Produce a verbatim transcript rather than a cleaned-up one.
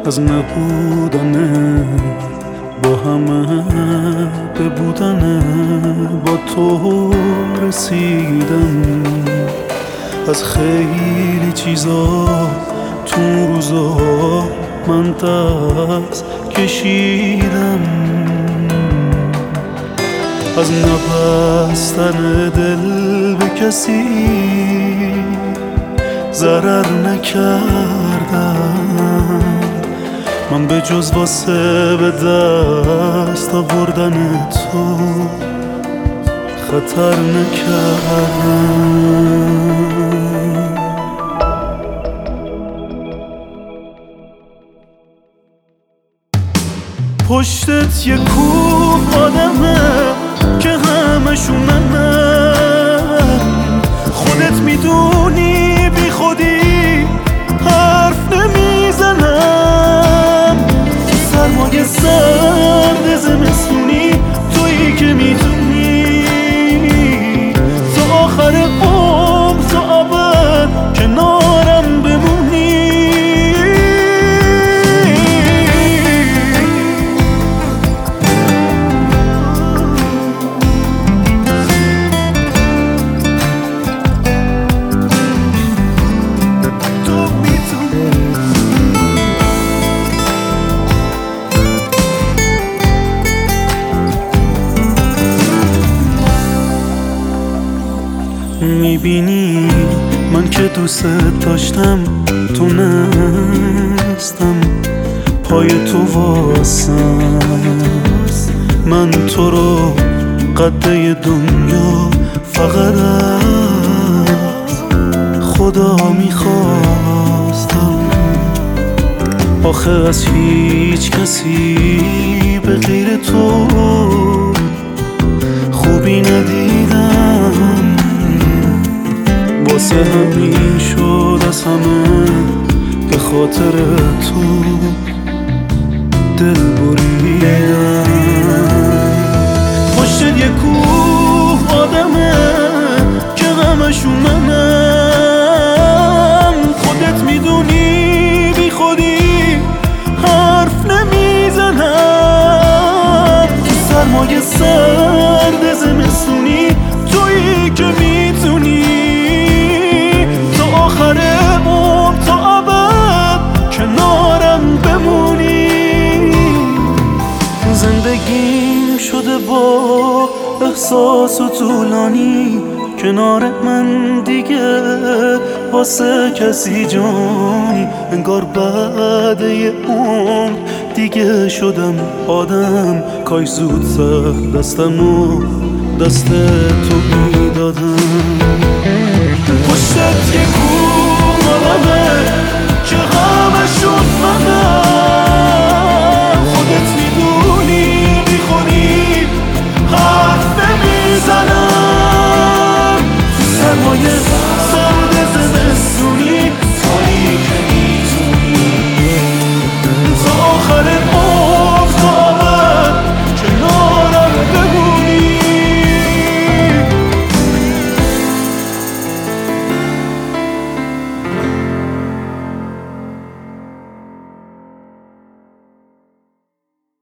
از نبودنه با همه به بودنه با تو رسیدم. از خیلی چیزا تو روزا من دست کشیدم، از نبستن دل به کسی ضرر نکردم. من به جز واسه به دست آوردن تو خطر نکردم. پشتت یه کوه آدمه که همشون منم، خودت میدونی بی خودی حرف نمیزنم. سرمایه سرد زمستونی تویی که میتونی تا آخر عمر تا ابد کنارم بمونی. میبینی من که دوست داشتم تو نستم، پای تو واسم. من تو رو قده دنیا فقط از خدا میخواستم. آخه از هیچ کسی به غیر تو خوبی ندیدم. واسه همین شد از همه به خاطر تو دل بریدم. پشت یه کوه آدمه که همشون منم، خودت میدونی بی خودی حرف نمیزنم. سرمایه سرد زمستونی تویی که میتونی آخر عمر تا ابد کنارم بمونی. زندگیم شده با احساس و طولانی، کنار من دیگه واسه کسی جانی. انگار بعد یه عمر دیگه شدم آدم، کاش زود سر دستم و دست تو میدادم. پشتت یه کوه آدمه که همشون منم،